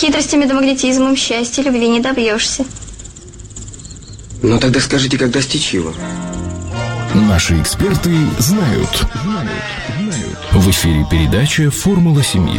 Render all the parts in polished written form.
Хитростями да магнетизмом счастья, любви не добьешься. Ну тогда скажите, как достичь его? Наши эксперты знают. В эфире передача «Формула семьи».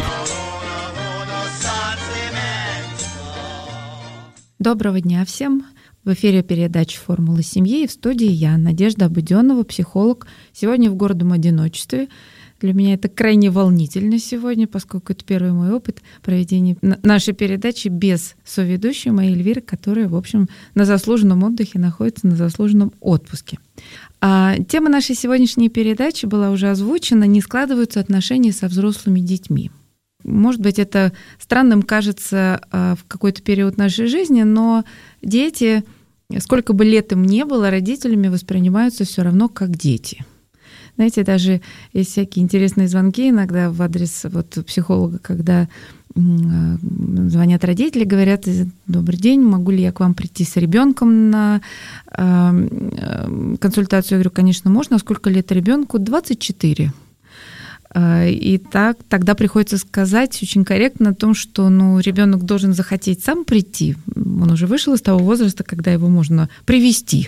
Доброго дня всем. В эфире передача «Формула семьи» и в студии я, Надежда Обыденова, психолог. Сегодня в гордом одиночестве. Для меня это крайне волнительно сегодня, поскольку это первый мой опыт проведения нашей передачи без соведущей моей Эльвиры, которая, в общем, на заслуженном отдыхе находится, на заслуженном отпуске. Тема нашей сегодняшней передачи была уже озвучена: «Не складываются отношения со взрослыми детьми». Может быть, это странным кажется в какой-то период нашей жизни, но дети, сколько бы лет им не было, родителями воспринимаются все равно как дети. Знаете, даже есть всякие интересные звонки иногда в адрес психолога, когда звонят родители, говорят: «Добрый день, могу ли я к вам прийти с ребенком на консультацию?» Я говорю: конечно, можно. А сколько лет ребенку? 24. И тогда приходится сказать очень корректно о том, что ребенок должен захотеть сам прийти. Он уже вышел из того возраста, когда его можно привести.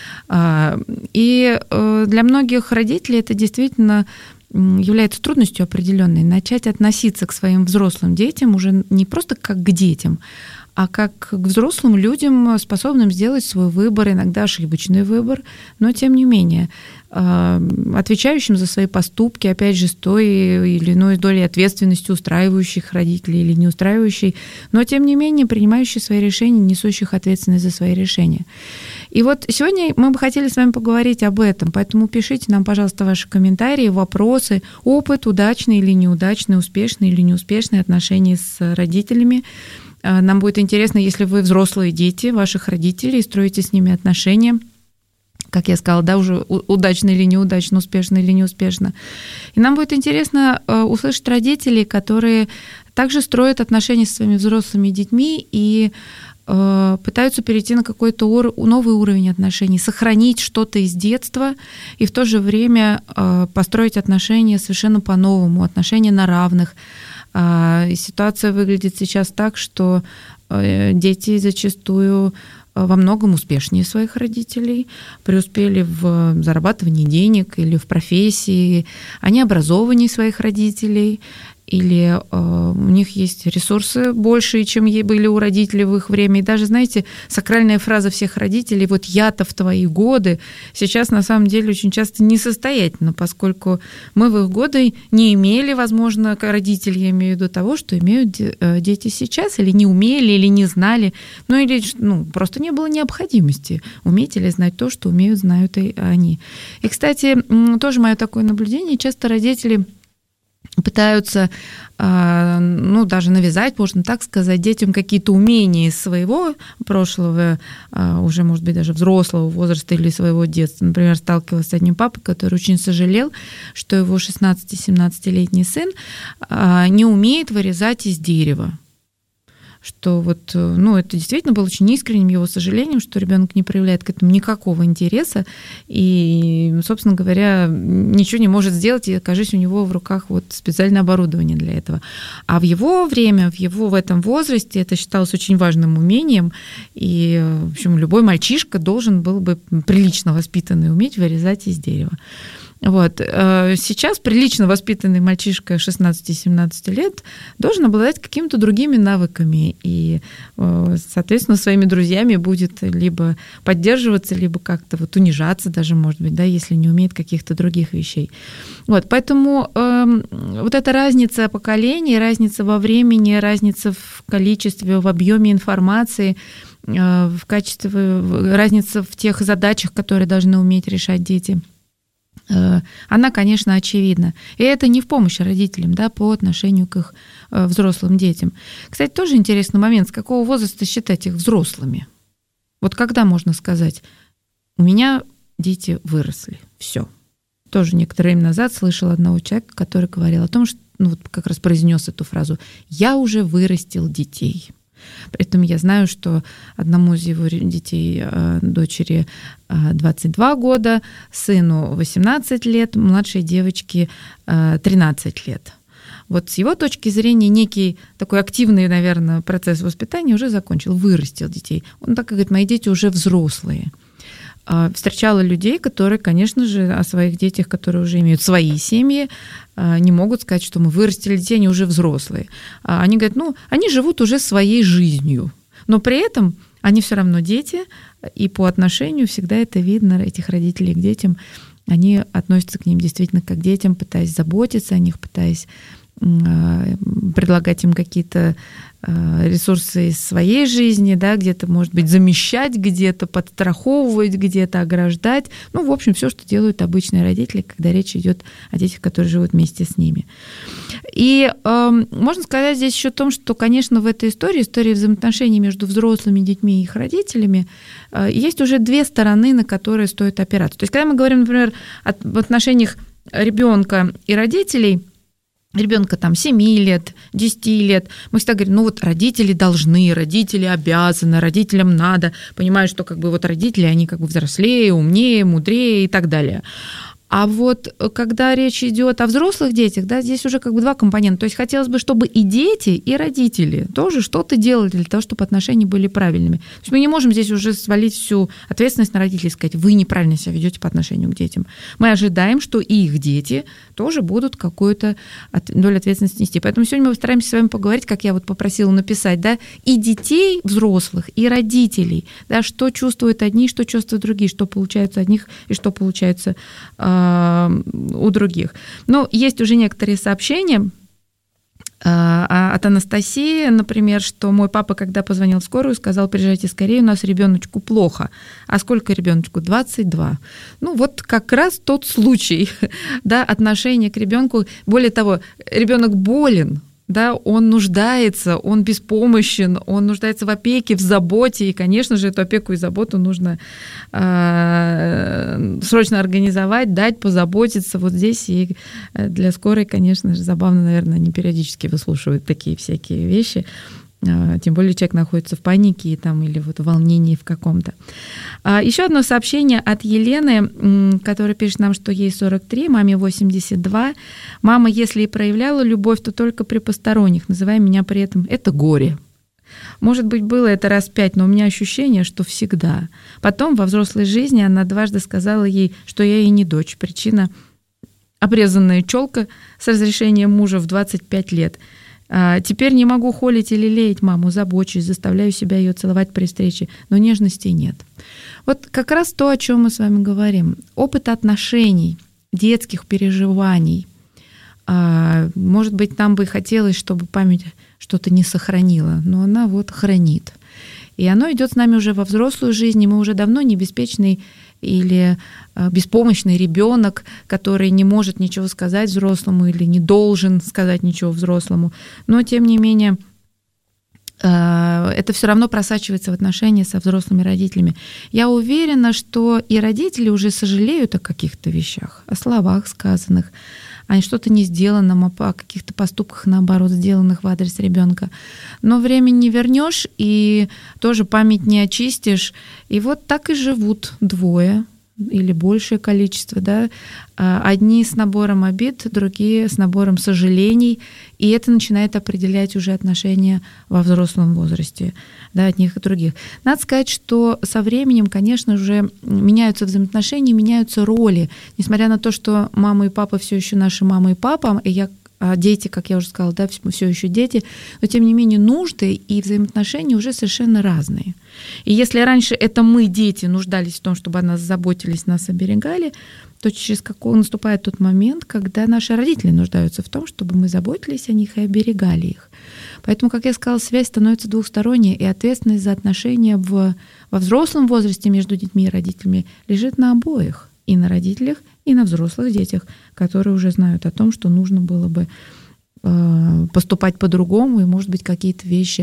И для многих родителей это действительно является трудностью определенной. Начать относиться к своим взрослым детям уже не просто как к детям, а как к взрослым людям, способным сделать свой выбор, иногда ошибочный выбор, но тем не менее отвечающим за свои поступки, опять же, с той или иной долей ответственности, устраивающих родителей или не устраивающих, но тем не менее принимающих свои решения, несущих ответственность за свои решения. И вот сегодня мы бы хотели с вами поговорить об этом, поэтому пишите нам, пожалуйста, ваши комментарии, вопросы, опыт, удачный или неудачный, успешный или неуспешный отношения с родителями. Нам будет интересно, если вы взрослые дети ваших родителей, строите с ними отношения, как я сказала, да, уже удачно или неудачно, успешно или неуспешно. И нам будет интересно услышать родителей, которые также строят отношения со своими взрослыми детьми и пытаются перейти на какой-то новый уровень отношений, сохранить что-то из детства и в то же время построить отношения совершенно по-новому, отношения на равных. Ситуация выглядит сейчас так, что дети зачастую во многом успешнее своих родителей, преуспели в зарабатывании денег или в профессии, они образованнее своих родителей, или у них есть ресурсы больше, чем были у родителей в их время. И даже, знаете, сакральная фраза всех родителей: «Вот я-то в твои годы», сейчас на самом деле очень часто несостоятельна, поскольку мы в их годы не имели, возможно, родители, я имею в виду, того, что имеют дети сейчас, или не умели, или не знали, или просто не было необходимости уметь или знать то, что знают и они. И, кстати, тоже мое такое наблюдение: часто родители пытаются, даже навязать, можно так сказать, детям какие-то умения из своего прошлого, уже, может быть, даже взрослого возраста или своего детства. Например, сталкивалась с одним папой, который очень сожалел, что его 16-17-летний сын не умеет вырезать из дерева. Что это действительно было очень искренним его сожалением, что ребенок не проявляет к этому никакого интереса и, собственно говоря, ничего не может сделать, и, окажись, у него в руках специальное оборудование для этого. А в его время, в этом возрасте это считалось очень важным умением, и, в общем, любой мальчишка должен был бы прилично воспитанный уметь вырезать из дерева. Сейчас прилично воспитанный мальчишка 16-17 лет должен обладать какими-то другими навыками и, соответственно, своими друзьями будет либо поддерживаться, либо как-то унижаться даже, может быть, да, если не умеет каких-то других вещей. Поэтому эта разница поколений, разница во времени, разница в количестве, в объеме информации, в качестве, разница в тех задачах, которые должны уметь решать дети, она, конечно, очевидна. И это не в помощь родителям, да, по отношению к их взрослым детям. Кстати, тоже интересный момент: с какого возраста считать их взрослыми? Когда можно сказать: у меня дети выросли, все. Тоже некоторое время назад слышала одного человека, который говорил о том, что как раз произнес эту фразу: «Я уже вырастил детей». При этом я знаю, что одному из его детей, дочери, 22 года, сыну 18 лет, младшей девочке 13 лет. Вот с его точки зрения некий такой активный, наверное, процесс воспитания уже закончил, вырастил детей. Он так и говорит, мои дети уже взрослые. Встречала людей, которые, конечно же, о своих детях, которые уже имеют свои семьи, не могут сказать, что мы вырастили детей, они уже взрослые. Они говорят, они живут уже своей жизнью, но при этом они все равно дети, и по отношению всегда это видно, этих родителей к детям, они относятся к ним действительно как к детям, пытаясь заботиться о них, пытаясь предлагать им какие-то ресурсы из своей жизни, да, где-то, может быть, замещать, где-то подстраховывать, где-то ограждать. В общем, все, что делают обычные родители, когда речь идет о детях, которые живут вместе с ними. И можно сказать здесь еще о том, что, конечно, в этой истории взаимоотношений между взрослыми детьми и их родителями, есть уже две стороны, на которые стоит опираться. То есть, когда мы говорим, например, в отношениях ребенка и родителей, ребенка 7 лет, 10 лет, мы всегда говорим, родители должны, родители обязаны, родителям надо, понимая, что родители, они взрослее, умнее, мудрее и так далее. А вот когда речь идет о взрослых детях, да, здесь уже два компонента. То есть хотелось бы, чтобы и дети, и родители тоже что-то делали для того, чтобы отношения были правильными. То есть мы не можем здесь уже свалить всю ответственность на родителей и сказать, вы неправильно себя ведете по отношению к детям. Мы ожидаем, что и их дети тоже будут какую-то долю ответственности нести. Поэтому сегодня мы постараемся с вами поговорить, как я попросила написать, да, и детей взрослых, и родителей, да, что чувствуют одни, что чувствуют другие, что получается у одних и что получается у других. Есть уже некоторые сообщения от Анастасии, например, что мой папа, когда позвонил в скорую, сказал, приезжайте скорее, у нас ребеночку плохо. А сколько ребеночку? 22. Как раз тот случай, да, отношение к ребенку. Более того, ребенок болен, да, он нуждается, он беспомощен, он нуждается в опеке, в заботе, и, конечно же, эту опеку и заботу нужно срочно организовать, дать, позаботиться вот здесь. И для скорой, конечно же, забавно, наверное, они периодически выслушивают такие всякие вещи, тем более человек находится в панике или в волнении в каком-то. Еще одно сообщение от Елены, которая пишет нам, что ей 43, маме 82. Мама, если и проявляла любовь, то только при посторонних, называя меня при этом «это горе». Может быть, было это раз 5, но у меня ощущение, что всегда. Потом во взрослой жизни она дважды сказала ей, что я ей не дочь. Причина – обрезанная челка с разрешением мужа в 25 лет. Теперь не могу холить или леять маму, забочусь, заставляю себя ее целовать при встрече, но нежностей нет. Вот как раз то, о чем мы с вами говорим. Опыт отношений, детских переживаний. Может быть, нам бы хотелось, чтобы память что-то не сохранила, но она хранит. И оно идет с нами уже во взрослую жизнь, и мы уже давно не беспечный или беспомощный ребенок, который не может ничего сказать взрослому или не должен сказать ничего взрослому. Но, тем не менее, это все равно просачивается в отношения со взрослыми родителями. Я уверена, что и родители уже сожалеют о каких-то вещах, о словах сказанных, о что-то не сделанном, о каких-то поступках, наоборот, сделанных в адрес ребенка. Но время не вернешь, и тоже память не очистишь. И вот так и живут двое или большее количество, да? Одни с набором обид, другие с набором сожалений, и это начинает определять уже отношения во взрослом возрасте, да, одних и других. Надо сказать, что со временем, конечно же, меняются взаимоотношения, меняются роли, несмотря на то, что мама и папа все еще наши мама и папа, и дети, как я уже сказала, да, все еще дети, но тем не менее нужды и взаимоотношения уже совершенно разные. И если раньше это мы, дети, нуждались в том, чтобы о нас заботились, нас оберегали, то через какой наступает тот момент, когда наши родители нуждаются в том, чтобы мы заботились о них и оберегали их. Поэтому, как я сказала, связь становится двухсторонней, и ответственность за отношения во взрослом возрасте между детьми и родителями лежит на обоих, и на родителях, и на взрослых детях, которые уже знают о том, что нужно было бы поступать по-другому, и, может быть, какие-то вещи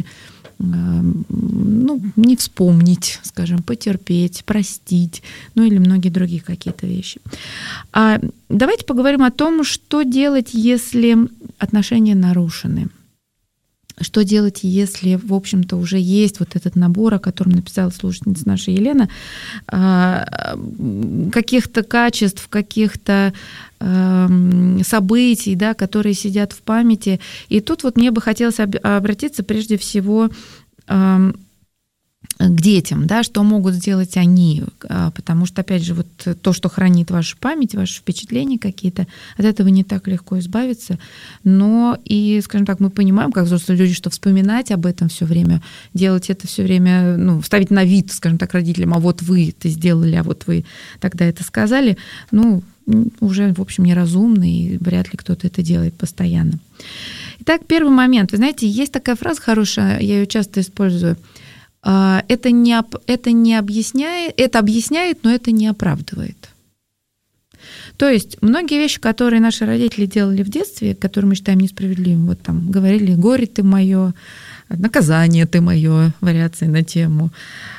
не вспомнить, скажем, потерпеть, простить, или многие другие какие-то вещи. Давайте поговорим о том, что делать, если отношения нарушены. Что делать, если, в общем-то, уже есть вот этот набор, о котором написала слушательница наша Елена, каких-то качеств, каких-то событий, да, которые сидят в памяти. И тут вот мне бы хотелось обратиться прежде всего к детям, да, что могут сделать они, потому что, опять же, вот то, что хранит вашу память, ваши впечатления какие-то, от этого не так легко избавиться, но и, скажем так, мы понимаем, как взрослые люди, что вспоминать об этом все время, делать это все время, ну, ставить на вид, скажем так, родителям, а вот вы это сделали, а вот вы тогда это сказали, ну, уже, в общем, неразумно, и вряд ли кто-то это делает постоянно. Итак, первый момент. Вы знаете, есть такая фраза хорошая, я ее часто использую. Это не объясняет, это объясняет, но это не оправдывает. То есть многие вещи, которые наши родители делали в детстве, которые мы считаем несправедливыми, вот там говорили «горе ты мое», «наказание ты мое», вариации на тему,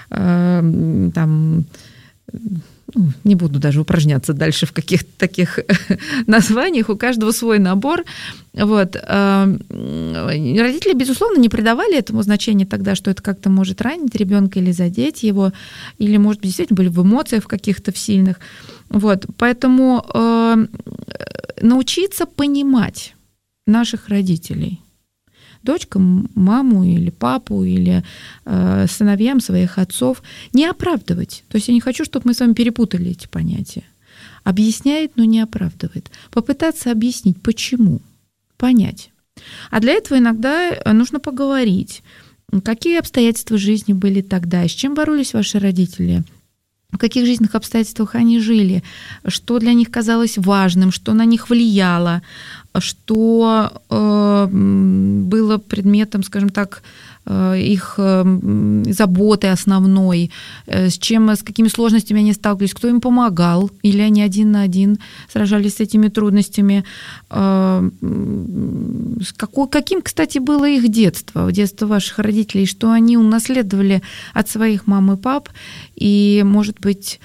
там, не буду даже упражняться дальше в каких-то таких названиях, у каждого свой набор. Вот. Родители, безусловно, не придавали этому значения тогда, что это как-то может ранить ребенка или задеть его, или, может быть, действительно были в эмоциях каких-то сильных. Вот. Поэтому научиться понимать наших родителей, дочкам, маму или папу, или сыновьям своих отцов, не оправдывать. То есть я не хочу, чтобы мы с вами перепутали эти понятия. Объясняет, но не оправдывает. Попытаться объяснить, почему, понять. А для этого иногда нужно поговорить, какие обстоятельства жизни были тогда, с чем боролись ваши родители, в каких жизненных обстоятельствах они жили, что для них казалось важным, что на них влияло, что было предметом, скажем так, их заботы основной, с какими сложностями они сталкивались, кто им помогал, или они один на один сражались с этими трудностями. Каким, кстати, было их детство ваших родителей, что они унаследовали от своих мам и пап, и, может быть,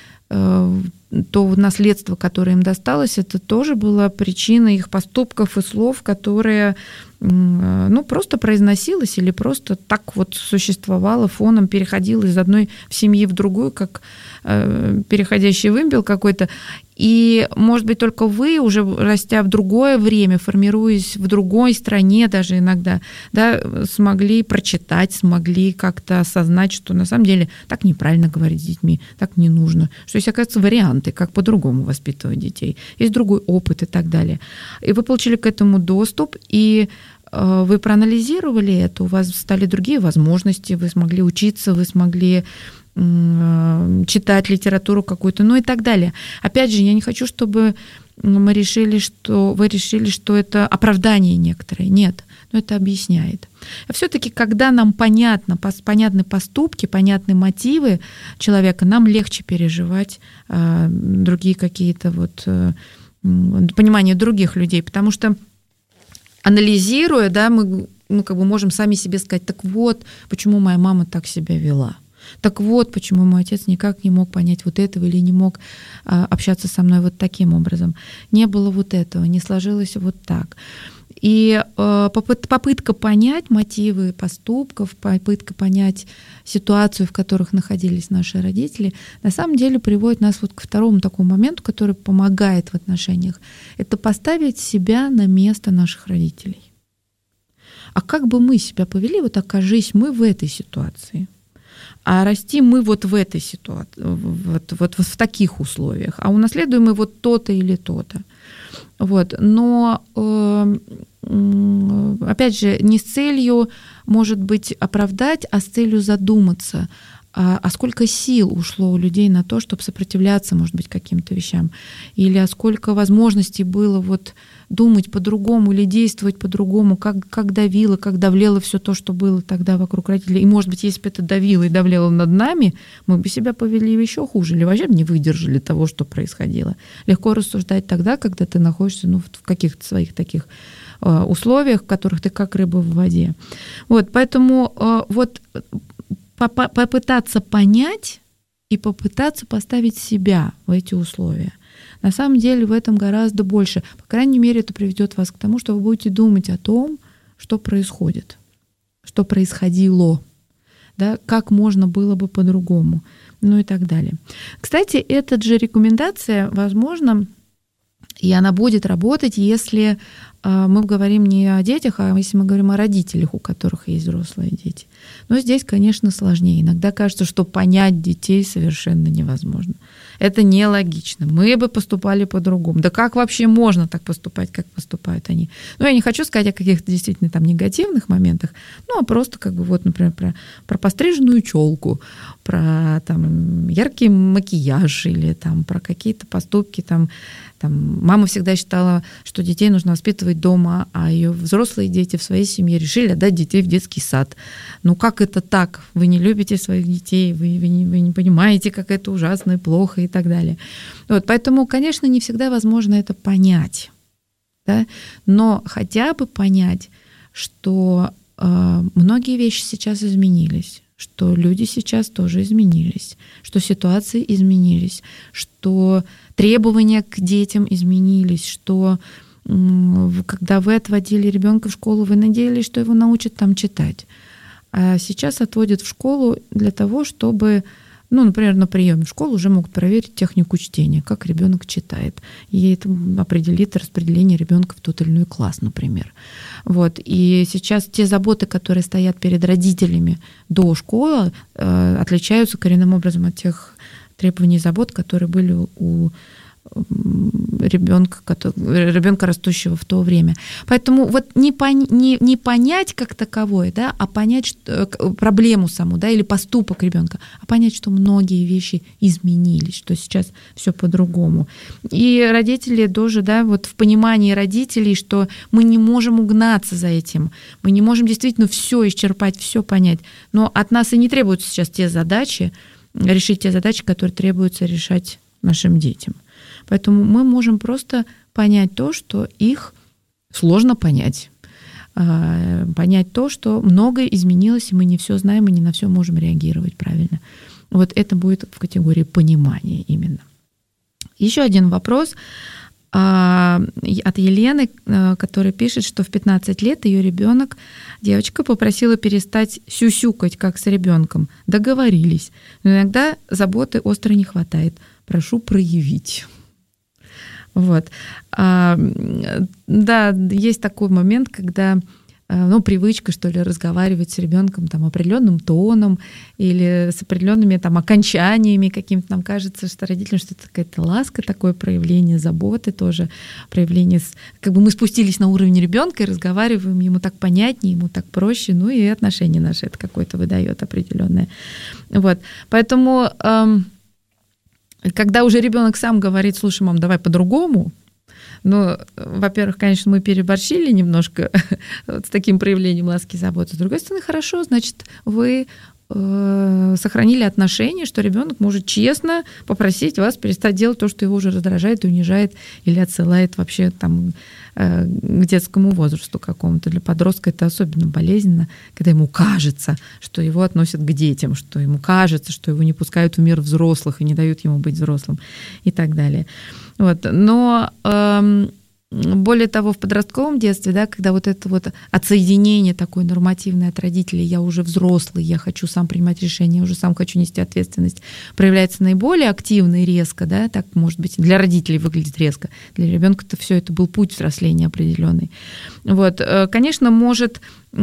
то наследство, которое им досталось, это тоже была причина их поступков и слов, которые, ну, просто произносилось или просто так вот существовало фоном, переходило из одной семьи в другую, как переходящий вымпел какой-то. И, может быть, только вы, уже растя в другое время, формируясь в другой стране даже иногда, да, смогли прочитать, смогли как-то осознать, что на самом деле так неправильно говорить с детьми, так не нужно. Что есть, оказывается, варианты, как по-другому воспитывать детей. Есть другой опыт и так далее. И вы получили к этому доступ, и вы проанализировали это, у вас стали другие возможности, вы смогли учиться, вы смогли читать литературу какую-то, ну и так далее. Опять же, я не хочу, чтобы вы решили, что это оправдание некоторое. Нет, но это объясняет. А все-таки, когда нам понятны поступки, понятны мотивы человека, нам легче переживать другие какие-то вот понимание других людей, потому что анализируя, да, мы как бы можем сами себе сказать: так вот, почему моя мама так себя вела. Так вот, почему мой отец никак не мог понять вот этого или не мог общаться со мной вот таким образом. Не было вот этого, не сложилось вот так. И попытка понять мотивы поступков, попытка понять ситуацию, в которых находились наши родители, на самом деле приводит нас вот к второму такому моменту, который помогает в отношениях. Это поставить себя на место наших родителей. А как бы мы себя повели, вот окажись мы в этой ситуации? А расти мы вот в этой ситуации, вот в таких условиях, а унаследуем мы вот то-то или то-то. Вот. Но, опять же, не с целью, может быть, оправдать, а с целью задуматься, а сколько сил ушло у людей на то, чтобы сопротивляться, может быть, каким-то вещам, или а сколько возможностей было вот думать по-другому или действовать по-другому, как давило, как давлело все то, что было тогда вокруг родителей. И, может быть, если бы это давило и давлело над нами, мы бы себя повели еще хуже, или вообще не выдержали того, что происходило. Легко рассуждать тогда, когда ты находишься в каких-то своих таких условиях, в которых ты как рыба в воде. Вот, поэтому вот попытаться понять и попытаться поставить себя в эти условия. На самом деле в этом гораздо больше. По крайней мере, это приведет вас к тому, что вы будете думать о том, что происходит. что происходило, да, как можно было бы по-другому, ну и так далее. Кстати, эта же рекомендация, возможно, и она будет работать, если мы говорим не о детях, а если мы говорим о родителях, у которых есть взрослые дети. Но здесь, конечно, сложнее. Иногда кажется, что понять детей совершенно невозможно. Это нелогично. Мы бы поступали по-другому. Да как вообще можно так поступать, как поступают они? Ну, я не хочу сказать о каких-то действительно там негативных моментах, ну, а просто как бы вот, например, про постриженную челку, про там яркий макияж или там про какие-то поступки там. Мама всегда считала, что детей нужно воспитывать дома, а ее взрослые дети в своей семье решили отдать детей в детский сад. Ну как это так? Вы не любите своих детей, вы не понимаете, как это ужасно и плохо и так далее. Вот, поэтому, конечно, не всегда возможно это понять, да? Но хотя бы понять, что многие вещи сейчас изменились, что люди сейчас тоже изменились, что ситуации изменились, что требования к детям изменились, что когда вы отводили ребенка в школу, вы надеялись, что его научат там читать. А сейчас отводят в школу для того, чтобы, ну, например, на приеме в школу уже могут проверить технику чтения, как ребенок читает. И это определит распределение ребенка в тот или иной класс, например. Вот. И сейчас те заботы, которые стоят перед родителями до школы, отличаются коренным образом от тех требований и забот, которые были у ребенка, растущего в то время. Поэтому вот не понять как таковое, да, а понять проблему саму, да, или поступок ребенка, а понять, что многие вещи изменились, что сейчас все по-другому. И родители тоже, да, вот в понимании родителей, что мы не можем угнаться за этим, мы не можем действительно все исчерпать, все понять, но от нас и не требуются сейчас решить те задачи, которые требуется решать нашим детям. Поэтому мы можем просто понять то, что их сложно понять. Понять то, что многое изменилось, и мы не все знаем, и не на все можем реагировать правильно. Вот это будет в категории понимания именно. Еще один вопрос от Елены, которая пишет, что в 15 лет ее ребенок, девочка, попросила перестать сюсюкать, как с ребенком. Договорились. Но иногда заботы остро не хватает. Прошу проявить. Вот. Да, есть такой момент, когда привычка, что ли, разговаривать с ребенком там определенным тоном или с определенными там окончаниями каким-то. Нам кажется, что родителям, что это какая-то ласка, такое проявление заботы тоже, проявление, как бы мы спустились на уровень ребенка и разговариваем, ему так понятнее, ему так проще, ну и отношения наши это какое-то выдает определенное. Вот. Поэтому когда уже ребенок сам говорит: слушай, мам, давай по-другому, ну, во-первых, конечно, мы переборщили немножко с таким проявлением ласки и заботы. С другой стороны, хорошо, значит, вы сохранили отношения, что ребенок может честно попросить вас перестать делать то, что его уже раздражает, унижает или отсылает вообще там к детскому возрасту какому-то. Для подростка это особенно болезненно, когда ему кажется, что его относят к детям, что ему кажется, что его не пускают в мир взрослых и не дают ему быть взрослым и так далее. Вот. Но более того, в подростковом детстве, да, когда вот это вот отсоединение такое нормативное от родителей, я уже взрослый, я хочу сам принимать решения, я уже сам хочу нести ответственность, проявляется наиболее активно и резко, да, так, может быть, для родителей выглядит резко, для ребенка-то все это был путь взросления определенный. Вот, конечно, может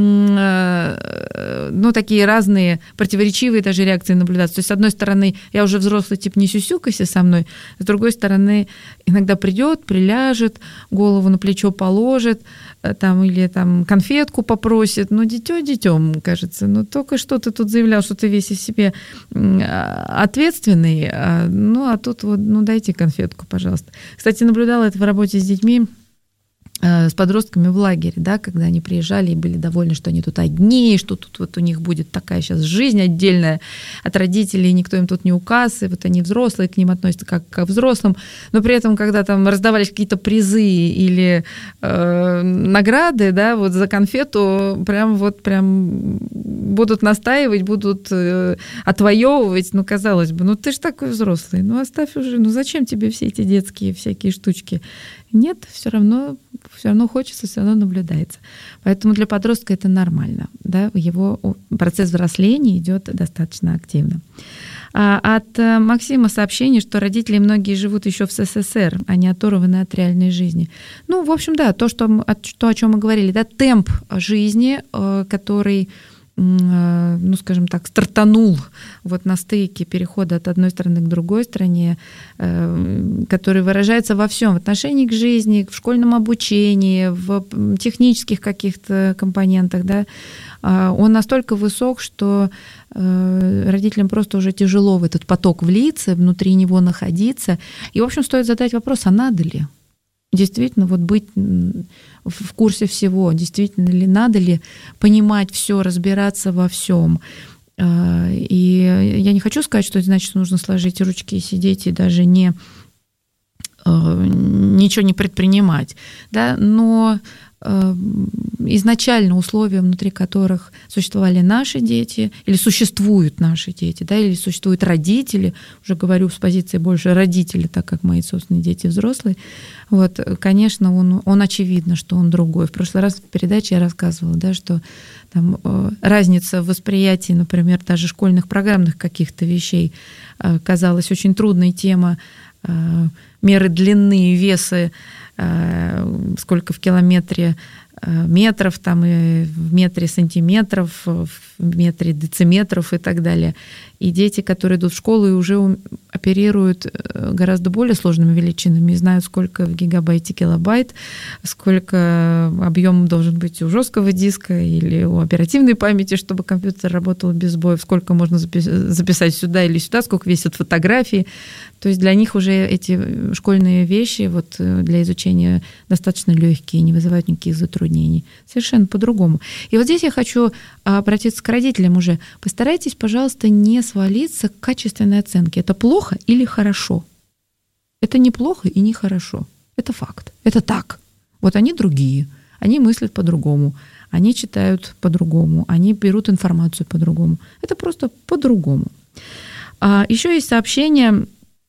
такие разные противоречивые даже реакции наблюдаться. То есть, с одной стороны, я уже взрослый, типа, не сюсюкайся со мной, с другой стороны, иногда придет, приляжет, голову на плечо положит, там, или там конфетку попросит. Ну, дитё детём, кажется. Ну, только что ты тут заявлял, что ты весь из себя ответственный, а тут вот, дайте конфетку, пожалуйста. Кстати, наблюдала это в работе с детьми, с подростками в лагере, да, когда они приезжали и были довольны, что они тут одни, что тут вот у них будет такая сейчас жизнь отдельная от родителей, никто им тут не указ, и вот они взрослые, к ним относятся как к взрослым, но при этом, когда там раздавались какие-то призы или награды, да, вот за конфету прям будут настаивать, будут отвоевывать, казалось бы, ты же такой взрослый, оставь уже, зачем тебе все эти детские всякие штучки? Нет, все равно все равно хочется, все равно наблюдается. Поэтому для подростка это нормально. Да? Его процесс взросления идет достаточно активно. От Максима сообщение, что родители многие живут еще в СССР, они оторваны от реальной жизни. Ну, в общем, да, то, о чем мы говорили, да, темп жизни, который, ну, скажем так, стартанул вот на стыке перехода от одной страны к другой стране, который выражается во всем, в отношении к жизни, в школьном обучении, в технических каких-то компонентах, да, он настолько высок, что родителям просто уже тяжело в этот поток влиться, внутри него находиться. И, в общем, стоит задать вопрос, а надо ли? Действительно, вот быть в курсе всего, действительно ли надо ли понимать все, разбираться во всем. И я не хочу сказать, что это значит, что нужно сложить ручки и сидеть и даже ничего не предпринимать, да, но изначально условия, внутри которых существовали наши дети, или существуют наши дети, да, или существуют родители, уже говорю с позиции больше родителей, так как мои собственные дети взрослые, вот, конечно, он очевидно, что он другой. В прошлый раз в передаче я рассказывала, да, что там разница в восприятии, например, даже школьных программных каких-то вещей казалась очень трудной тема, меры длины, весы, сколько в километре метров, там и в метре сантиметров, в метре дециметров и так далее. И дети, которые идут в школу и уже оперируют гораздо более сложными величинами, знают, сколько в гигабайте килобайт, сколько объем должен быть у жесткого диска или у оперативной памяти, чтобы компьютер работал без сбоев, сколько можно записать сюда или сюда, сколько весят фотографии. То есть для них уже эти школьные вещи вот, для изучения достаточно легкие, не вызывают никаких затруднений. Совершенно по-другому. И вот здесь я хочу обратиться к родителям уже. Постарайтесь, пожалуйста, не свалиться к качественной оценке. Это плохо или хорошо? Это не плохо и не хорошо. Это факт. Это так. Вот они другие. Они мыслят по-другому. Они читают по-другому. Они берут информацию по-другому. Это просто по-другому. Еще есть сообщение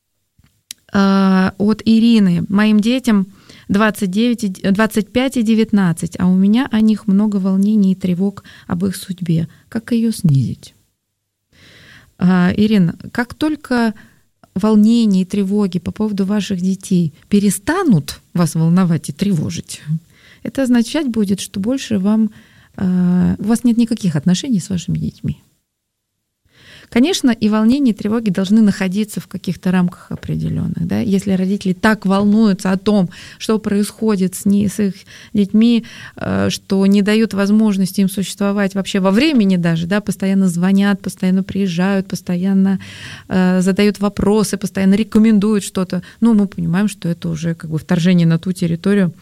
от Ирины. Моим детям 25 и 19, а у меня о них много волнений и тревог об их судьбе. Как ее снизить? Ирина, как только волнения и тревоги по поводу ваших детей перестанут вас волновать и тревожить, это означать будет, что больше у вас нет никаких отношений с вашими детьми. Конечно, и волнения, и тревоги должны находиться в каких-то рамках определенных. Да? Если родители так волнуются о том, что происходит с их детьми, что не дают возможности им существовать вообще во времени даже, да? Постоянно звонят, постоянно приезжают, постоянно задают вопросы, постоянно рекомендуют что-то, ну, мы понимаем, что это уже как бы вторжение на ту территорию,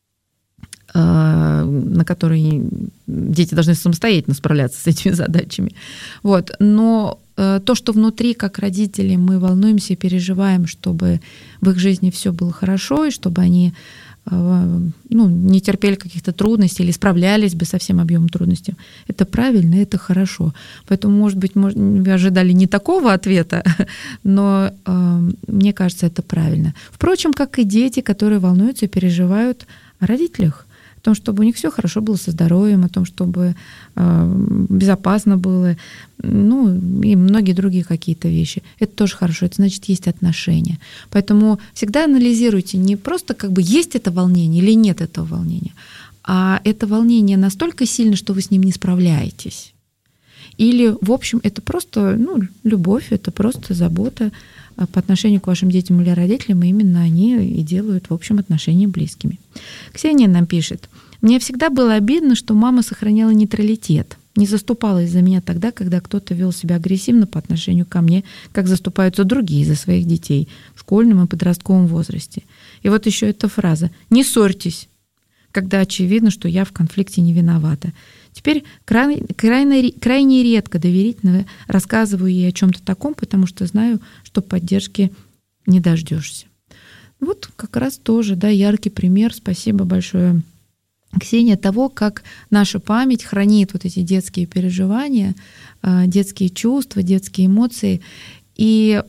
на которой дети должны самостоятельно справляться с этими задачами. Вот. Но то, что внутри, как родители, мы волнуемся и переживаем, чтобы в их жизни все было хорошо, и чтобы они не терпели каких-то трудностей или справлялись бы со всем объемом трудностей, это правильно, это хорошо. Поэтому, может быть, вы ожидали не такого ответа, но мне кажется, это правильно. Впрочем, как и дети, которые волнуются и переживают о родителях, о том, чтобы у них все хорошо было со здоровьем, о том, чтобы безопасно было, и многие другие какие-то вещи. Это тоже хорошо, это значит, есть отношения. Поэтому всегда анализируйте не просто как бы есть это волнение или нет этого волнения, а это волнение настолько сильно, что вы с ним не справляетесь. Или, в общем, это просто любовь, это просто забота по отношению к вашим детям или родителям, и именно они и делают, в общем, отношения близкими. Ксения нам пишет: «Мне всегда было обидно, что мама сохраняла нейтралитет, не заступалась за меня тогда, когда кто-то вел себя агрессивно по отношению ко мне, как заступаются другие за своих детей в школьном и подростковом возрасте». И вот еще эта фраза: «Не ссорьтесь, когда очевидно, что я в конфликте не виновата». Теперь крайне редко доверительно рассказываю ей о чем-то таком, потому что знаю, что поддержки не дождешься. Вот как раз тоже, яркий пример. Спасибо большое, Ксения, того, как наша память хранит вот эти детские переживания, детские чувства, детские эмоции, и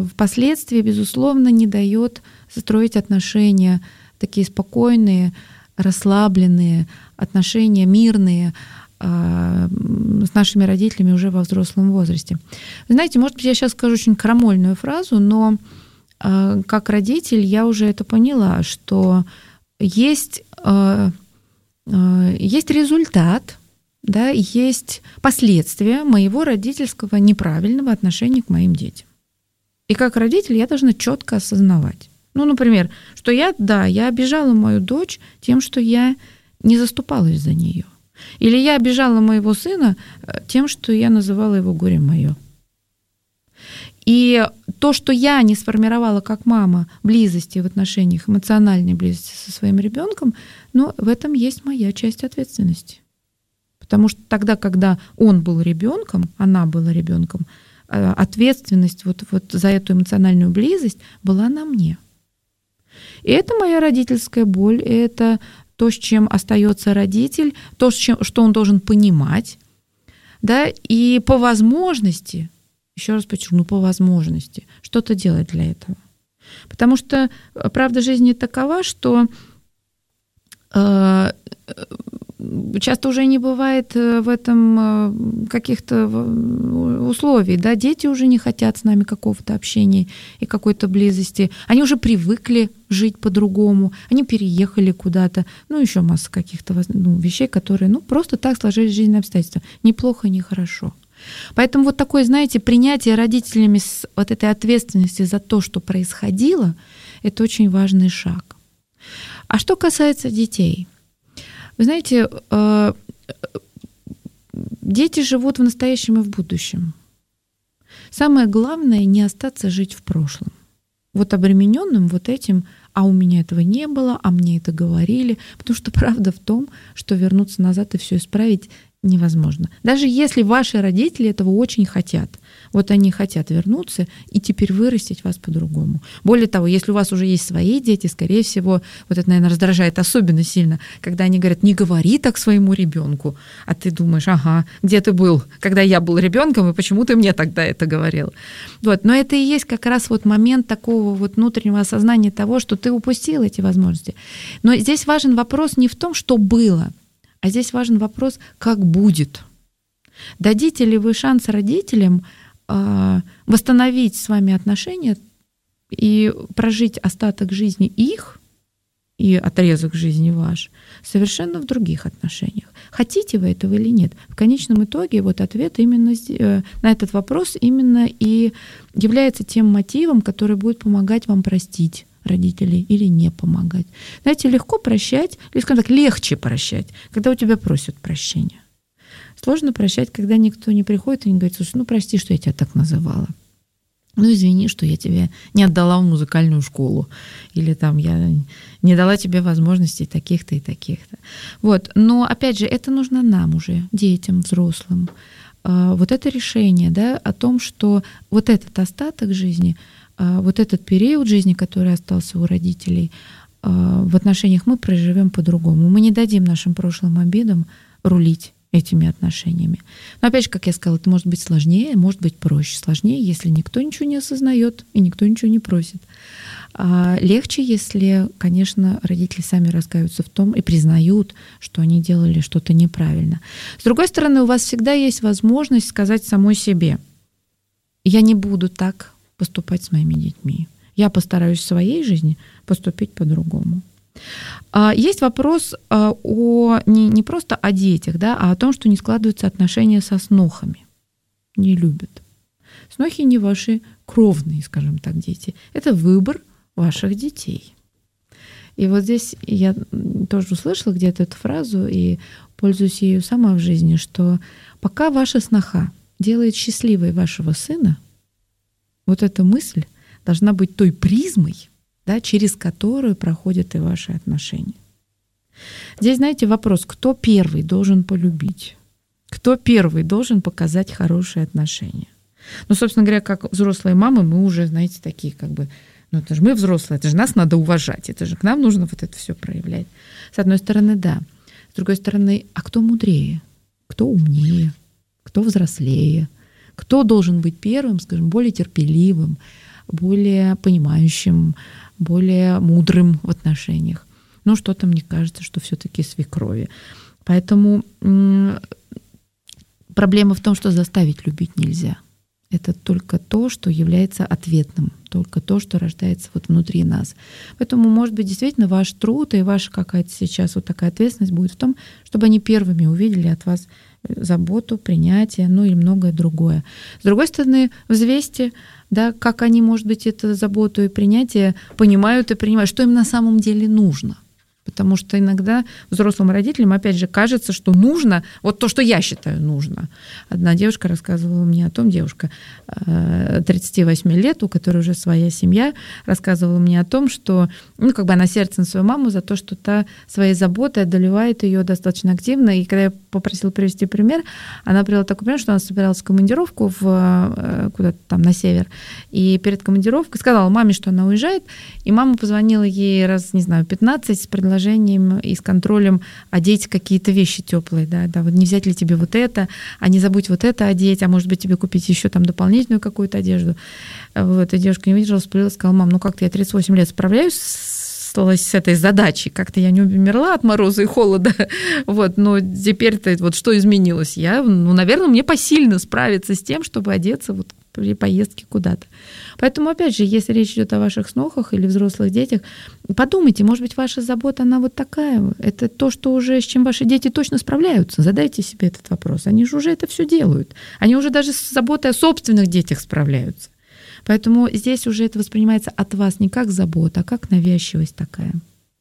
впоследствии, безусловно, не дает строить отношения такие спокойные, расслабленные отношения, мирные с нашими родителями уже во взрослом возрасте. Вы знаете, может быть, я сейчас скажу очень крамольную фразу, но как родитель я уже это поняла, что есть результат, да, есть последствия моего родительского неправильного отношения к моим детям. И как родитель я должна четко осознавать. Ну, например, что я обижала мою дочь тем, что я не заступалась за нее. Или я обижала моего сына тем, что я называла его горе мое. И то, что я не сформировала как мама близости в отношениях, эмоциональной близости со своим ребенком, но в этом есть моя часть ответственности. Потому что тогда, когда он был ребенком, она была ребенком, ответственность вот за эту эмоциональную близость была на мне. И это моя родительская боль, и это то, с чем остается родитель, то, что он должен понимать, да, и по возможности, еще раз подчеркну, по возможности что-то делать для этого. Потому что правда жизни такова, что часто уже не бывает в этом каких-то условий, да, дети уже не хотят с нами какого-то общения и какой-то близости, они уже привыкли жить по-другому, они переехали куда-то, еще масса каких-то вещей, которые, просто так сложились жизненные обстоятельства, ни плохо, ни хорошо. Поэтому вот такое, знаете, принятие родителями вот этой ответственности за то, что происходило, это очень важный шаг. А что касается детей, вы знаете, дети живут в настоящем и в будущем. Самое главное — не остаться жить в прошлом. Вот обремененным вот этим, а у меня этого не было, а мне это говорили, потому что правда в том, что вернуться назад и все исправить невозможно. Даже если ваши родители этого очень хотят. Вот они хотят вернуться и теперь вырастить вас по-другому. Более того, если у вас уже есть свои дети, скорее всего, вот это, наверное, раздражает особенно сильно, когда они говорят: не говори так своему ребенку, а ты думаешь: ага, где ты был, когда я был ребенком, и почему ты мне тогда это говорил? Вот. Но это и есть как раз вот момент такого вот внутреннего осознания того, что ты упустил эти возможности. Но здесь важен вопрос не в том, что было, а здесь важен вопрос, как будет. Дадите ли вы шанс родителям восстановить с вами отношения и прожить остаток жизни их и отрезок жизни ваш совершенно в других отношениях? Хотите вы этого или нет? В конечном итоге вот ответ именно на этот вопрос именно и является тем мотивом, который будет помогать вам простить родителей или не помогать. Знаете, легко прощать, или, скажем так, легче прощать, когда у тебя просят прощения. Сложно прощать, когда никто не приходит и не говорит: слушай, прости, что я тебя так называла. Извини, что я тебя не отдала в музыкальную школу. Или там я не дала тебе возможностей таких-то и таких-то. Вот. Но, опять же, это нужно нам уже, детям, взрослым. Вот это решение, да, о том, что вот этот остаток жизни, вот этот период жизни, который остался у родителей, в отношениях мы проживем по-другому. Мы не дадим нашим прошлым обидам рулить этими отношениями. Но опять же, как я сказала, это может быть сложнее, может быть проще. Сложнее, если никто ничего не осознает и никто ничего не просит. Легче, если, конечно, родители сами раскаиваются в том и признают, что они делали что-то неправильно. С другой стороны, у вас всегда есть возможность сказать самой себе: я не буду так поступать с моими детьми. Я постараюсь в своей жизни поступить по-другому. Есть вопрос не просто о детях, да, а о том, что не складываются отношения со снохами. Не любят. Снохи не ваши кровные, скажем так, дети. Это выбор ваших детей. И вот здесь я тоже услышала где-то эту фразу и пользуюсь ею сама в жизни, что пока ваша сноха делает счастливой вашего сына, вот эта мысль должна быть той призмой, да, через которую проходят и ваши отношения. Здесь, знаете, вопрос: кто первый должен полюбить? Кто первый должен показать хорошие отношения? Собственно говоря, как взрослые мамы, мы уже, знаете, такие это же мы взрослые, это же нас надо уважать, это же к нам нужно вот это все проявлять. С одной стороны, да. С другой стороны, а кто мудрее? Кто умнее? Кто взрослее? Кто должен быть первым, скажем, более терпеливым, более понимающим, более мудрым в отношениях? ну, что-то мне кажется, что все-таки свекрови. Поэтому проблема в том, что заставить любить нельзя. Это только то, что является ответным, только то, что рождается вот внутри нас. Поэтому, может быть, действительно ваш труд и ваша какая-то сейчас вот такая ответственность будет в том, чтобы они первыми увидели от вас заботу, принятие, ну и многое другое. С другой стороны, взвесьте, да, как они, может быть, эту заботу и принятие понимают и принимают, что им на самом деле нужно. Потому что иногда взрослым родителям, опять же, кажется, что нужно вот то, что я считаю нужно. Одна девушка рассказывала мне о том, девушка 38 лет, у которой уже своя семья, рассказывала мне о том, что она сердце на свою маму за то, что та своей заботой одолевает ее достаточно активно. И когда я попросила привести пример, она привела такой пример, что она собиралась в командировку куда-то там на север. И перед командировкой сказала маме, что она уезжает, и мама позвонила ей раз, 15 с предложением и с контролем одеть какие-то вещи теплые, да, вот не взять ли тебе вот это, а не забудь вот это одеть, а может быть тебе купить еще там дополнительную какую-то одежду. Вот, и девушка не выдержала, вспылила, сказала: мам, как-то я 38 лет справляюсь с этой задачей, как-то я не умерла от мороза и холода, вот, но теперь-то вот что изменилось? Наверное, мне посильно справиться с тем, чтобы одеться вот при поездке куда-то. Поэтому, опять же, если речь идет о ваших снохах или взрослых детях, подумайте, может быть, ваша забота, она вот такая. Это то, что уже, с чем ваши дети точно справляются. Задайте себе этот вопрос. Они же уже это все делают. Они уже даже с заботой о собственных детях справляются. Поэтому здесь уже это воспринимается от вас не как забота, а как навязчивость такая.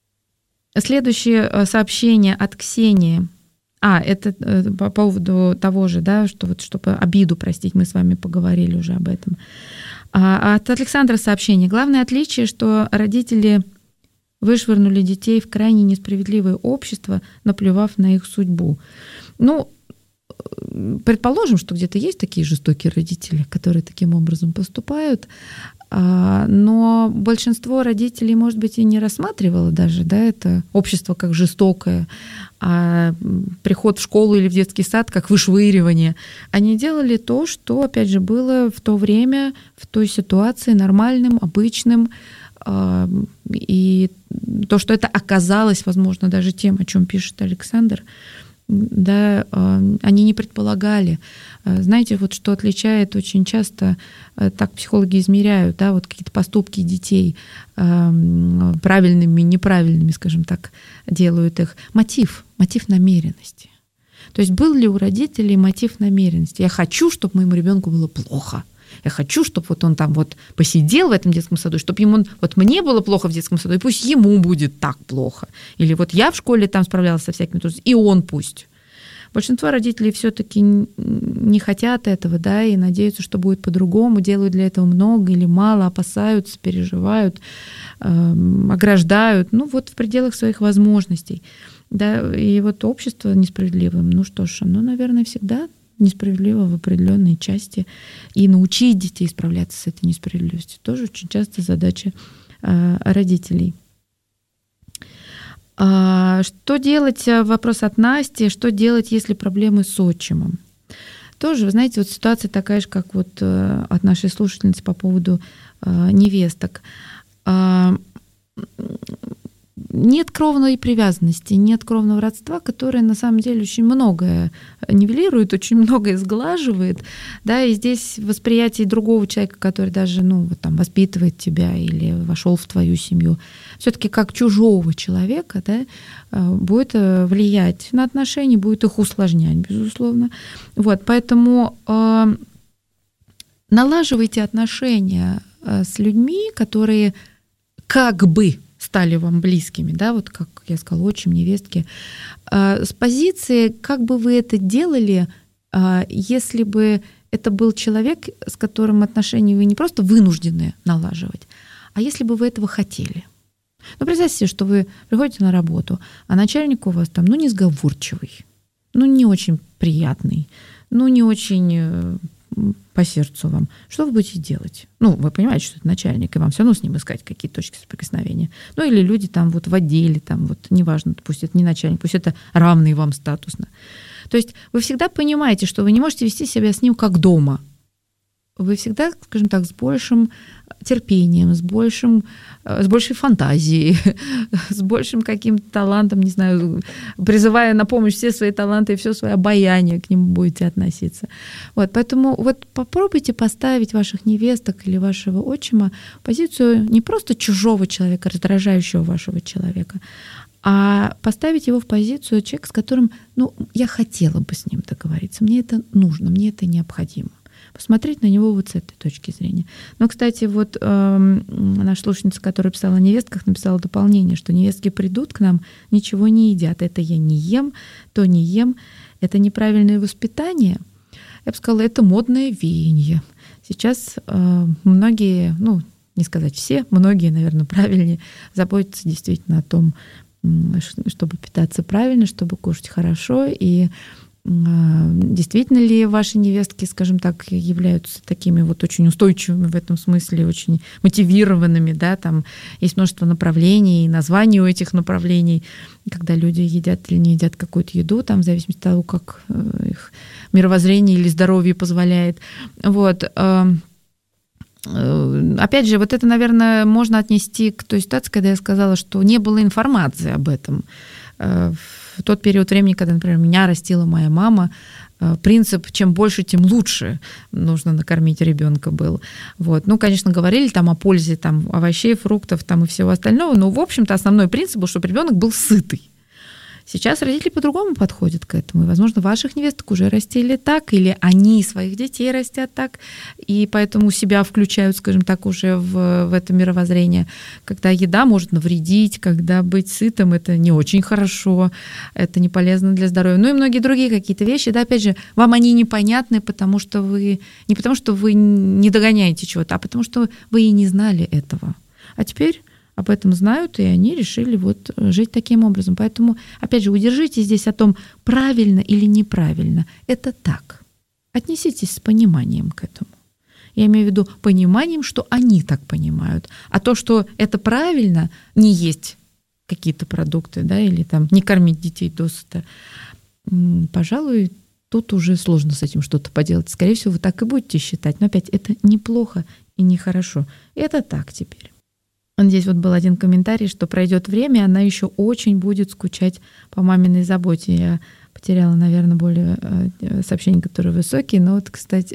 Следующее сообщение от Ксении. Это по поводу того же, да, что вот чтобы обиду простить, мы с вами поговорили уже об этом. От Александра сообщение. Главное отличие, что родители вышвырнули детей в крайне несправедливое общество, наплевав на их судьбу. Предположим, что где-то есть такие жестокие родители, которые таким образом поступают, но большинство родителей, может быть, и не рассматривало даже, да, это общество как жестокое, а приход в школу или в детский сад как вышвыривание. Они делали то, что, опять же, было в то время, в той ситуации нормальным, обычным, и то, что это оказалось, возможно, даже тем, о чем пишет Александр, да, они не предполагали. Знаете, вот что отличает очень часто, так психологи измеряют, да, вот какие-то поступки детей правильными, неправильными, скажем так, делают их. Мотив намеренности. То есть был ли у родителей мотив намеренности? Я хочу, чтобы моему ребенку было плохо. Я хочу, чтобы вот он там вот посидел в этом детском саду, чтобы ему, вот мне было плохо в детском саду, и пусть ему будет так плохо. Или вот я в школе там справлялась со всякими трудностями, и он пусть. Большинство родителей все-таки не хотят этого, да, и надеются, что будет по-другому, делают для этого много или мало, опасаются, переживают, ограждают, вот в пределах своих возможностей. Да, и вот общество несправедливым, что ж, оно, наверное, всегда несправедливо в определенной части. И научить детей справляться с этой несправедливостью тоже очень часто задача родителей. Что делать? Вопрос от Насти. Что делать, если проблемы с отчимом? Тоже, вы знаете, вот ситуация такая же, как вот от нашей слушательницы по поводу невесток. Нет кровной привязанности, нет кровного родства, которое на самом деле очень многое нивелирует, очень многое сглаживает, да, и здесь восприятие другого человека, который даже, воспитывает тебя или вошел в твою семью, все-таки как чужого человека, да, будет влиять на отношения, будет их усложнять, безусловно. Вот, поэтому налаживайте отношения с людьми, которые как бы стали вам близкими, да, вот как я сказала, отчим, невестки, с позиции, как бы вы это делали, если бы это был человек, с которым отношения вы не просто вынуждены налаживать, а если бы вы этого хотели. Представьте себе, что вы приходите на работу, а начальник у вас там, несговорчивый, не очень приятный, не очень по сердцу вам. Что вы будете делать? Вы понимаете, что это начальник, и вам все равно с ним искать какие точки соприкосновения. Или люди там вот в отделе, там вот, неважно, пусть это не начальник, пусть это равный вам статусно. То есть вы всегда понимаете, что вы не можете вести себя с ним как дома. вы всегда, скажем так, с большим терпением, с большей фантазией, с большим каким-то талантом, не знаю, призывая на помощь все свои таланты и все свое обаяние к нему будете относиться. Вот, поэтому вот попробуйте поставить ваших невесток или вашего отчима в позицию не просто чужого человека, раздражающего вашего человека, а поставить его в позицию человека, с которым, я хотела бы с ним договориться, мне это нужно, мне это необходимо. Посмотреть на него вот с этой точки зрения. Но, кстати, вот наша слушательница, которая писала о невестках, написала дополнение, что невестки придут к нам, ничего не едят. Это я не ем, то не ем. Это неправильное воспитание. Я бы сказала, это модное веяние. Сейчас многие, не сказать все, многие, наверное, правильнее, заботятся действительно о том, чтобы питаться правильно, чтобы кушать хорошо. И действительно ли ваши невестки, скажем так, являются такими вот очень устойчивыми в этом смысле, очень мотивированными, да, там есть множество направлений, названий у этих направлений, когда люди едят или не едят какую-то еду, там в зависимости от того, как их мировоззрение или здоровье позволяет. Вот. Опять же, вот это, наверное, можно отнести к той ситуации, когда я сказала, что не было информации об этом. В тот период времени, когда, например, меня растила моя мама, принцип «чем больше, тем лучше» нужно накормить ребенка был. Вот. Конечно, говорили там о пользе там, овощей, фруктов там, и всего остального, но, в общем-то, основной принцип был, чтобы ребенок был сытый. Сейчас родители по-другому подходят к этому. И, возможно, ваших невесток уже растили так, или они своих детей растят так, и поэтому себя включают, скажем так, уже в это мировоззрение, когда еда может навредить, когда быть сытым – это не очень хорошо, это не полезно для здоровья. И многие другие какие-то вещи. Да, опять же, вам они непонятны, не потому что вы не догоняете чего-то, а потому что вы и не знали этого. А теперь об этом знают, и они решили вот жить таким образом. Поэтому, опять же, удержитесь здесь о том, правильно или неправильно. Это так. Отнеситесь с пониманием к этому. Я имею в виду пониманием, что они так понимают. А то, что это правильно, не есть какие-то продукты, да, или там не кормить детей досыта, пожалуй, тут уже сложно с этим что-то поделать. Скорее всего, вы так и будете считать. Но опять, это неплохо и нехорошо. Это так теперь. Здесь вот был один комментарий, что пройдет время, она еще очень будет скучать по маминой заботе. Я потеряла, наверное, более сообщения, которые высокие. Но вот, кстати,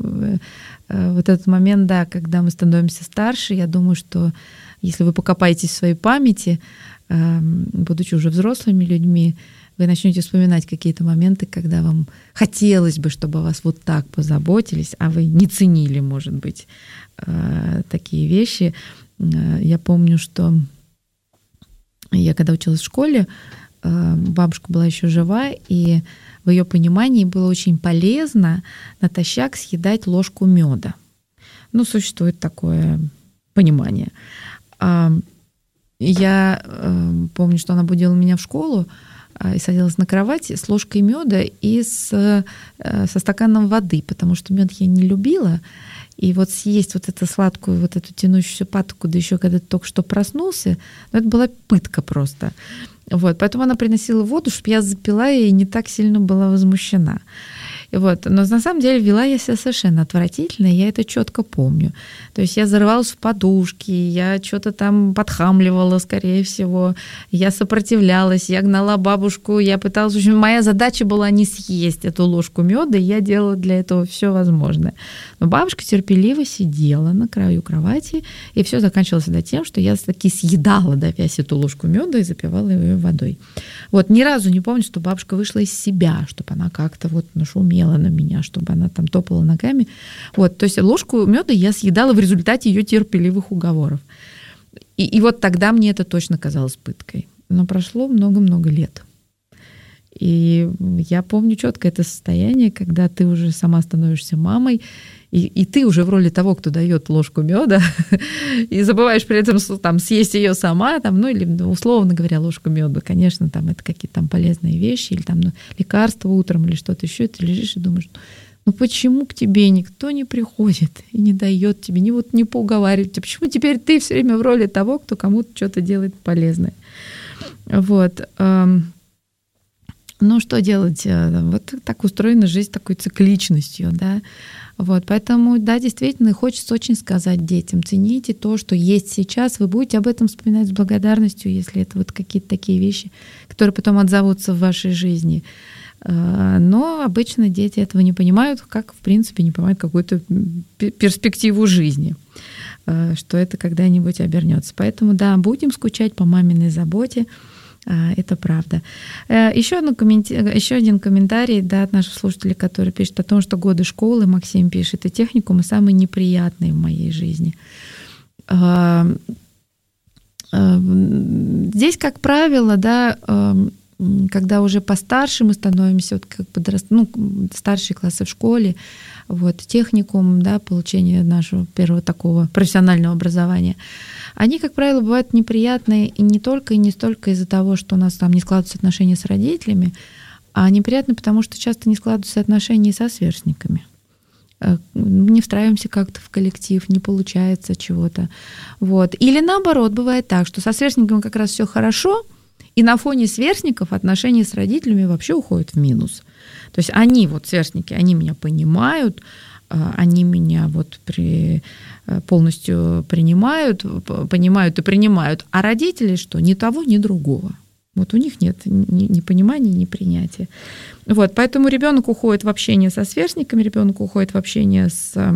вот этот момент, да, когда мы становимся старше, я думаю, что если вы покопаетесь в своей памяти, будучи уже взрослыми людьми, вы начнете вспоминать какие-то моменты, когда вам хотелось бы, чтобы о вас вот так позаботились, а вы не ценили, может быть, такие вещи. Я помню, что я когда училась в школе, бабушка была еще жива, и в ее понимании было очень полезно натощак съедать ложку меда. Существует такое понимание. Я помню, что она будила меня в школу и садилась на кровать с ложкой меда и со стаканом воды, потому что мед я не любила. И вот съесть вот эту сладкую, вот эту тянущуюся патоку, да еще когда ты только что проснулся, это была пытка просто. Вот, поэтому она приносила воду, чтобы я запила и не так сильно была возмущена. Вот. Но на самом деле вела я себя совершенно отвратительно, я это четко помню. То есть я зарывалась в подушки, я что-то там подхамливала, скорее всего, я сопротивлялась, я гнала бабушку, я пыталась... В общем, моя задача была не съесть эту ложку меда, и я делала для этого все возможное. Но бабушка терпеливо сидела на краю кровати, и все заканчивалось тем, что я таки съедала, давясь эту ложку меда и запивала ее водой. Вот, ни разу не помню, что бабушка вышла из себя, чтобы она как-то вот нашумела на меня, чтобы она там топала ногами. Вот, то есть ложку меда я съедала в результате ее терпеливых уговоров. И вот тогда мне это точно казалось пыткой. Но прошло много-много лет. И я помню четко это состояние, когда ты уже сама становишься мамой, и ты уже в роли того, кто дает ложку меда, и забываешь при этом там, съесть ее сама, там, или, условно говоря, ложку меда. Конечно, там, это какие-то там полезные вещи, или там, лекарства утром, или что-то еще, и ты лежишь и думаешь, почему к тебе никто не приходит и не дает тебе, не поуговаривает тебя? Почему теперь ты все время в роли того, кто кому-то что-то делает полезное? Вот. Ну, что делать? Вот так устроена жизнь такой цикличностью, да. Вот, поэтому, да, действительно, хочется очень сказать детям: цените то, что есть сейчас, вы будете об этом вспоминать с благодарностью, если это вот какие-то такие вещи, которые потом отзовутся в вашей жизни. Но обычно дети этого не понимают, как, в принципе, не понимают какую-то перспективу жизни, что это когда-нибудь обернется. Поэтому, да, будем скучать по маминой заботе. Это правда. Еще один комментарий, да, от наших слушателей, который пишет о том, что годы школы, Максим пишет, и техникумы самые неприятные в моей жизни. Здесь, как правило, да, когда уже постарше мы становимся, вот как старшие классы в школе, вот, техникум, да, получение нашего первого такого профессионального образования, они, как правило, бывают неприятные и не столько из-за того, что у нас там не складываются отношения с родителями, а неприятны, потому что часто не складываются отношения со сверстниками. Не встраиваемся как-то в коллектив, не получается чего-то. Вот. Или наоборот, бывает так, что со сверстниками как раз все хорошо, и на фоне сверстников отношения с родителями вообще уходят в минус. То есть они, вот сверстники, они меня понимают, они меня вот полностью понимают и принимают, а родители что? Ни того, ни другого. Вот у них нет ни понимания, ни принятия. Вот, поэтому ребенок уходит в общение со сверстниками, ребенок уходит в общение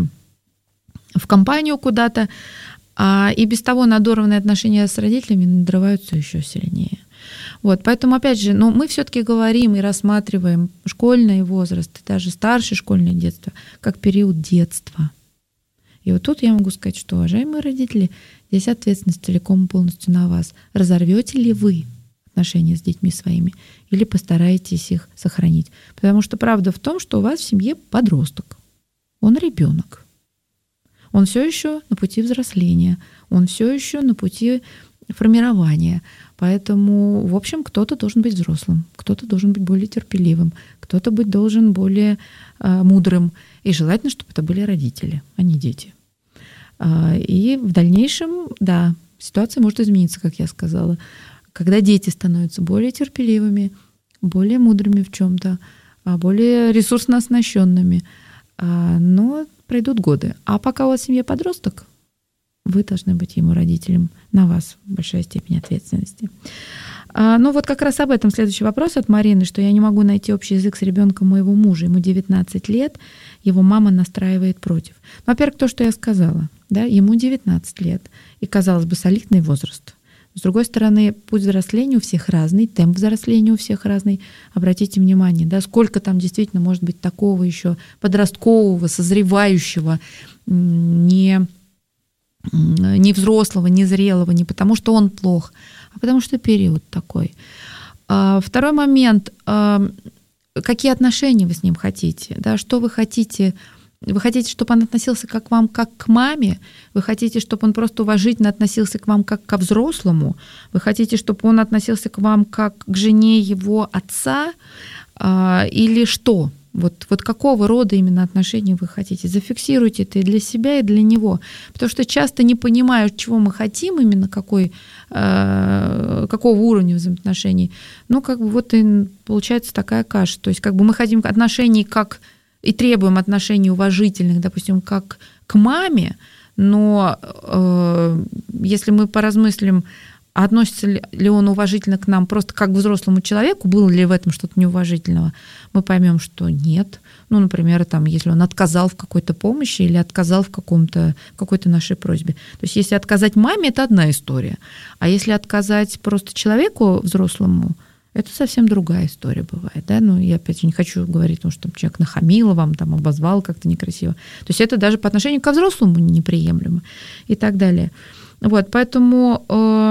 в компанию куда-то, и без того надорванные отношения с родителями надрываются еще сильнее. Вот, поэтому, опять же, мы все-таки говорим и рассматриваем школьный возраст, и даже старшее школьное детство, как период детства. И вот тут я могу сказать, что, уважаемые родители, здесь ответственность целиком и полностью на вас. Разорвете ли вы отношения с детьми своими или постараетесь их сохранить? Потому что правда в том, что у вас в семье подросток. Он ребенок. Он все еще на пути взросления. Он все еще на пути формирования. Поэтому, в общем, кто-то должен быть взрослым, кто-то должен быть более терпеливым, кто-то должен быть более мудрым. И желательно, чтобы это были родители, а не дети. И в дальнейшем, да, ситуация может измениться, как я сказала. Когда дети становятся более терпеливыми, более мудрыми в чем-то, более ресурсно оснащенными. Но пройдут годы. А пока у вас в семье подросток, вы должны быть ему родителем. На вас большая степень ответственности. Ну вот как раз об этом следующий вопрос от Марины, что я не могу найти общий язык с ребенком моего мужа. Ему 19 лет, его мама настраивает против. Во-первых, то, что я сказала, да, ему 19 лет. И, казалось бы, солидный возраст. С другой стороны, путь взросления у всех разный, темп взросления у всех разный. Обратите внимание, да, сколько там действительно может быть такого еще подросткового, созревающего, не взрослого, не зрелого, не потому что он плох, а потому что период такой. Второй момент. Какие отношения вы с ним хотите? Да, что вы хотите? Вы хотите, чтобы он относился к вам как к маме? Вы хотите, чтобы он просто уважительно относился к вам как ко взрослому? Вы хотите, чтобы он относился к вам как к жене его отца? Или что? Вот какого рода именно отношений вы хотите? Зафиксируйте это и для себя, и для него. Потому что часто не понимают, чего мы хотим, именно какого уровня взаимоотношений. И получается такая каша. То есть мы хотим отношений и требуем отношений уважительных, допустим, как к маме, но если мы поразмыслим, относится ли он уважительно к нам просто как к взрослому человеку, было ли в этом что-то неуважительного, мы поймем, что нет. Например, если он отказал в какой-то помощи или отказал в какой-то нашей просьбе. То есть если отказать маме, это одна история. А если отказать просто человеку взрослому, это совсем другая история бывает. Да? Я опять же не хочу говорить, что человек нахамил вам, обозвал как-то некрасиво. То есть это даже по отношению ко взрослому неприемлемо и так далее. Вот, поэтому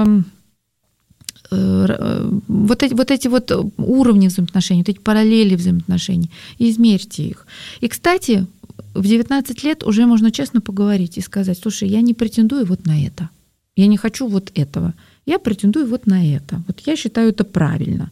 вот эти уровни взаимоотношений, вот эти параллели взаимоотношений, измерьте их. И, кстати, в 19 лет уже можно честно поговорить и сказать: слушай, я не претендую вот на это, я не хочу вот этого, я претендую вот на это. Вот я считаю это правильно.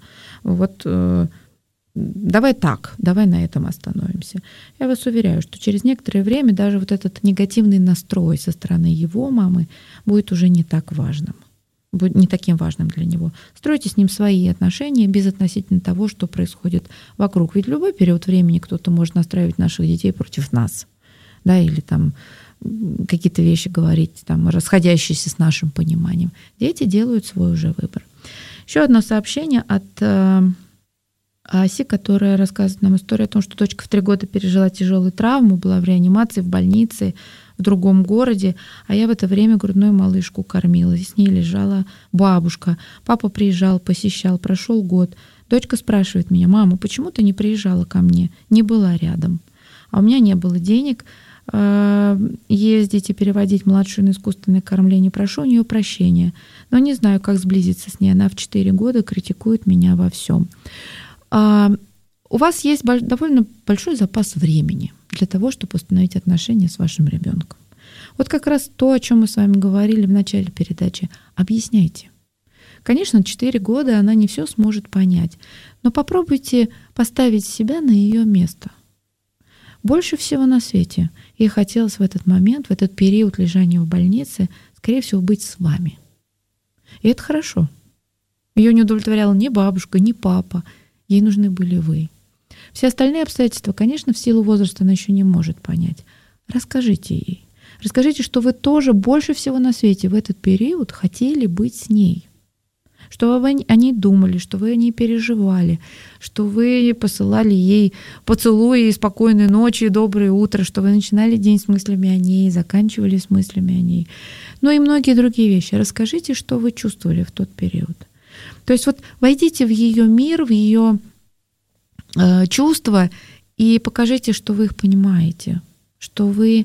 Давай на этом остановимся. Я вас уверяю, что через некоторое время даже вот этот негативный настрой со стороны его мамы будет уже не так важным. будет не таким важным для него. Стройте с ним свои отношения безотносительно того, что происходит вокруг. Ведь в любой период времени кто-то может настраивать наших детей против нас, да, или там какие-то вещи говорить, там, расходящиеся с нашим пониманием. Дети делают свой уже выбор. Еще одно сообщение от Аси, которая рассказывает нам историю о том, что дочка в 3 года пережила тяжелую травму, была в реанимации, в больнице, в другом городе, а я в это время грудную малышку кормила. И с ней лежала бабушка. Папа приезжал, посещал, прошел год. Дочка спрашивает меня: «Мама, почему ты не приезжала ко мне? Не была рядом». А у меня не было денег ездить и переводить младшую на искусственное кормление. Прошу у нее прощения, но не знаю, как сблизиться с ней. Она в 4 года критикует меня во всем. У вас есть довольно большой запас времени для того, чтобы установить отношения с вашим ребенком. Вот как раз то, о чем мы с вами говорили в начале передачи. Объясняйте. Конечно, 4 года она не все сможет понять, но попробуйте поставить себя на ее место. Больше всего на свете ей хотелось в этот момент, в этот период лежания в больнице, скорее всего, быть с вами. И это хорошо. Ее не удовлетворяла ни бабушка, ни папа. Ей нужны были вы. Все остальные обстоятельства, конечно, в силу возраста она еще не может понять. Расскажите ей. Расскажите, что вы тоже больше всего на свете в этот период хотели быть с ней. Что вы о ней думали, что вы о ней переживали, что вы посылали ей поцелуи, спокойной ночи и доброе утро, что вы начинали день с мыслями о ней, заканчивали с мыслями о ней. Ну и многие другие вещи. Расскажите, что вы чувствовали в тот период. То есть вот войдите в ее мир, в ее чувства и покажите, что вы их понимаете, что вы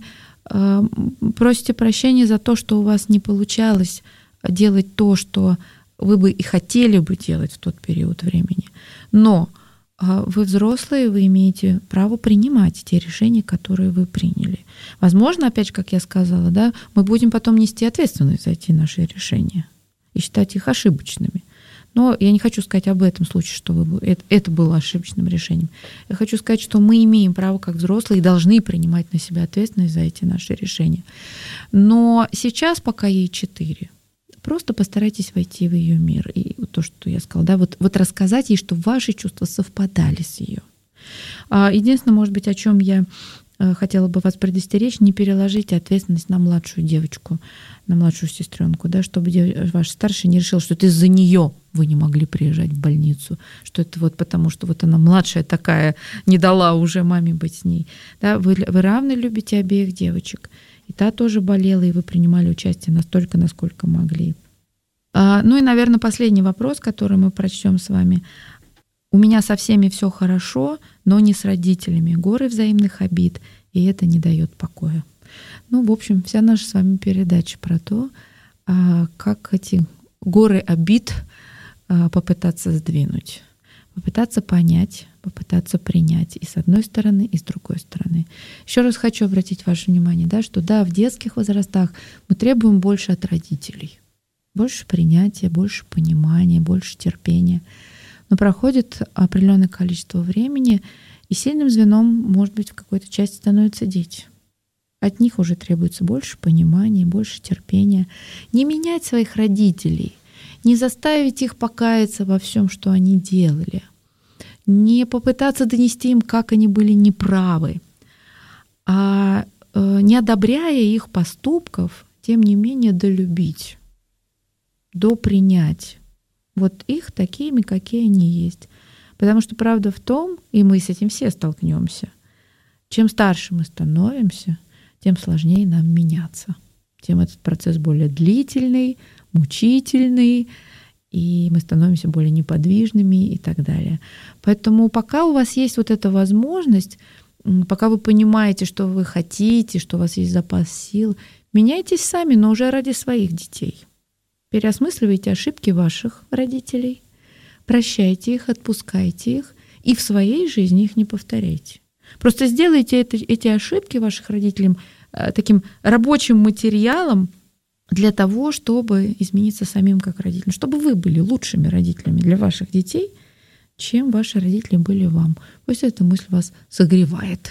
просите прощения за то, что у вас не получалось делать то, что вы бы и хотели бы делать в тот период времени. Но вы взрослые, вы имеете право принимать те решения, которые вы приняли. Возможно, опять же, как я сказала, да, мы будем потом нести ответственность за эти наши решения и считать их ошибочными. Но я не хочу сказать об этом случае, что это было ошибочным решением. Я хочу сказать, что мы имеем право, как взрослые, и должны принимать на себя ответственность за эти наши решения. Но сейчас, пока ей 4, просто постарайтесь войти в ее мир. И то, что я сказала, да, вот рассказать ей, что ваши чувства совпадали с ее. Единственное, может быть, о чем я хотела бы вас предостеречь, не переложите ответственность на младшую девочку, на младшую сестренку, да, чтобы ваш старший не решил, что это из-за нее вы не могли приезжать в больницу, что это вот потому, что вот она младшая такая, не дала уже маме быть с ней. Да, вы равно любите обеих девочек. И та тоже болела, и вы принимали участие настолько, насколько могли. Ну и, наверное, последний вопрос, который мы прочтем с вами. У меня со всеми все хорошо, но не с родителями. Горы взаимных обид, и это не дает покоя. Ну, в общем, вся наша с вами передача про то, как эти горы обид попытаться сдвинуть, попытаться понять, попытаться принять и с одной стороны, и с другой стороны. Еще раз хочу обратить ваше внимание, да, что да, в детских возрастах мы требуем больше от родителей. Больше принятия, больше понимания, больше терпения. Но проходит определенное количество времени, и сильным звеном, может быть, в какой-то части становятся дети. От них уже требуется больше понимания, больше терпения. Не менять своих родителей, не заставить их покаяться во всем, что они делали, не попытаться донести им, как они были неправы, а не одобряя их поступков, тем не менее долюбить, допринять. Вот их такими, какие они есть. Потому что правда в том, и мы с этим все столкнемся, чем старше мы становимся, тем сложнее нам меняться. Тем этот процесс более длительный, мучительный, и мы становимся более неподвижными и так далее. Поэтому пока у вас есть вот эта возможность, пока вы понимаете, что вы хотите, что у вас есть запас сил, меняйтесь сами, но уже ради своих детей. Переосмысливайте ошибки ваших родителей, прощайте их, отпускайте их, и в своей жизни их не повторяйте. Просто сделайте эти ошибки ваших родителей таким рабочим материалом для того, чтобы измениться самим как родителям, чтобы вы были лучшими родителями для ваших детей, чем ваши родители были вам. Пусть эта мысль вас согревает.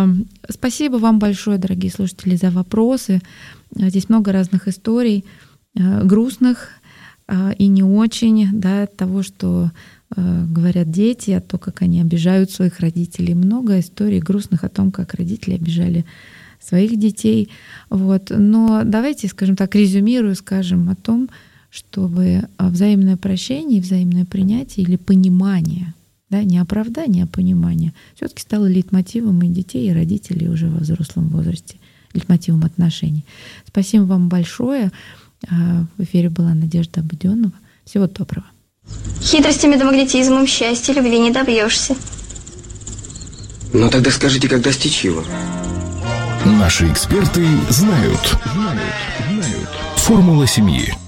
Спасибо вам большое, дорогие слушатели, за вопросы. Здесь много разных историй. грустных и не очень, да, того, что говорят дети, о том, как они обижают своих родителей. Много историй грустных о том, как родители обижали своих детей. Вот. Но давайте, скажем так, резюмирую, скажем о том, чтобы взаимное прощение, взаимное принятие или понимание, да, не оправдание, а понимание, все-таки стало лейтмотивом и детей, и родителей уже во взрослом возрасте, лейтмотивом отношений. Спасибо вам большое. В эфире была Надежда Буденова. Всего доброго. Хитростями да магнетизмом счастья, любви не добьешься. Ну тогда скажите, как достичь его? Наши эксперты знают. Формула семьи.